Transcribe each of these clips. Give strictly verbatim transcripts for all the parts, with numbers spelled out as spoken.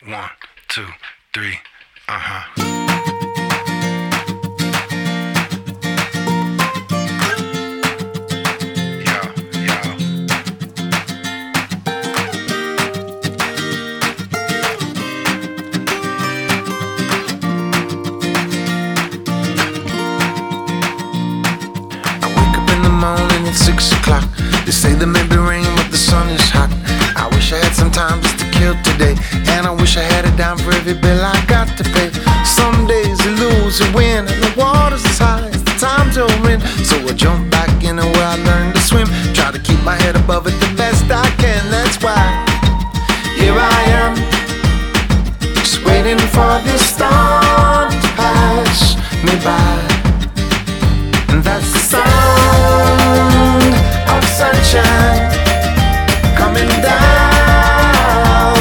One, two, three, uh-huh. Morning at six o'clock. They say there may be rain, but the sun is hot. I wish I had some time just to kill today, and I wish I had it down for every bill I got to pay. Some days you lose, you win, and the water's as high as the times you're in. So I jump back in where I learned to swim. Try to keep my head above it the best I can. That's why here I am, just waiting for this storm to pass me by. And that's the sound of sunshine coming down.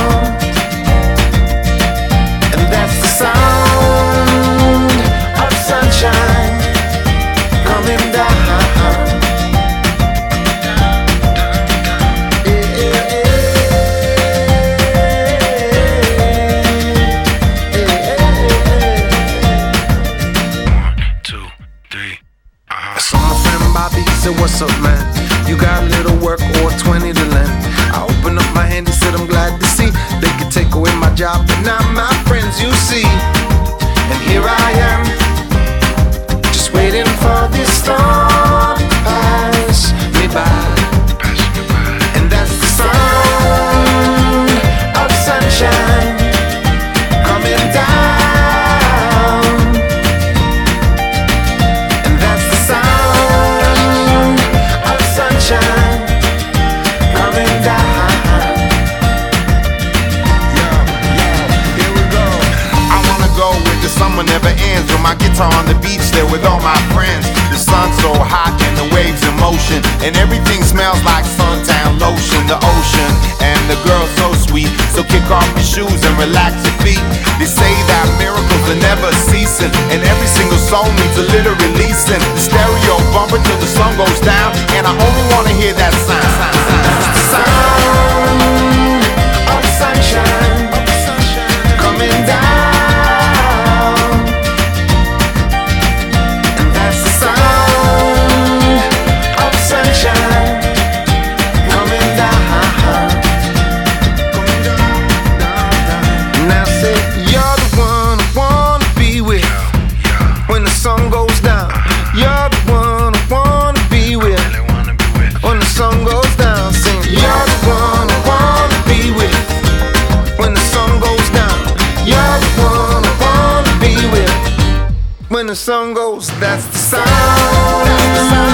And that's the sound of sunshine coming down. Yeah, yeah, One, two, three. I saw my friend Bobby, he said, what's up, man? You got a little work or twenty to lend? I opened up my hand, he said, I'm glad to see they could take away my job, but not my friends, you see. And here I am, just waiting for this storm to pass me by. And that's the sound of sunshine coming down. Summer never ends with my guitar on the beach there with all my friends. The sun's so hot and the waves in motion, and everything smells like suntan lotion. The ocean and the girl so sweet, so kick off your shoes and relax your feet. They say that miracles are never ceasing, and every single song needs a little releasing. The stereo bumper till the sun goes down, and I only wanna hear that sound. The sound of sunshine coming down. When the sun goes, that's the sound.